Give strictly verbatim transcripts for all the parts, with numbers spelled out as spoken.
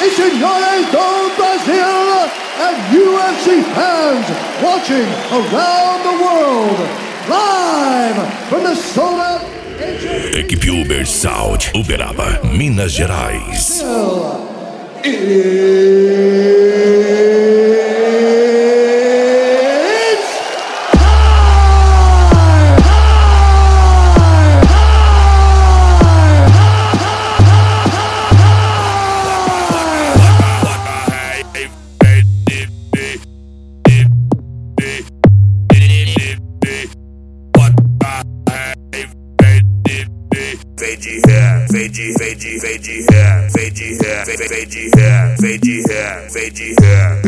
e senhores do Brasil and U F C fans watching around the world, live from the sold-out Equipe Uber Sound, Uberaba, Minas Gerais. Vem de ré, vem de, vem de, vem de ré, vem de ré, vem de ré, vem de ré, vem de ré,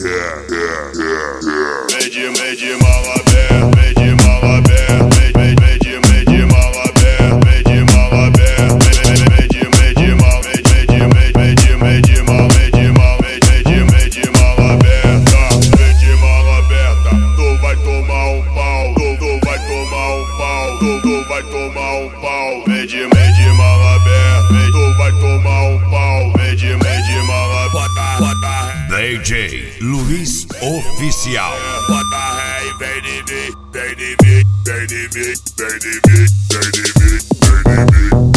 vem de, vem de mala aberta, vem de mala aberta, vem, vem, vem de, vem de mala aberta, vem de mala aberta, vem de, vem de mala, vem de, vem de, vem de mala, vem de mala, vem de, vem de mala aberta, vem de mala aberta, tu vai tomar um pau, tu, tu vai tomar um pau, tu, tu vai tomar um pau, vem de de mala aberta, vem, tu vai tomar um pau, vem de, vem de mala bota, bota D J Luiz Oficial. Bota ré e vem de mim, vem de mim, vem de mim, vem de mim, vem de mim, vem de mim.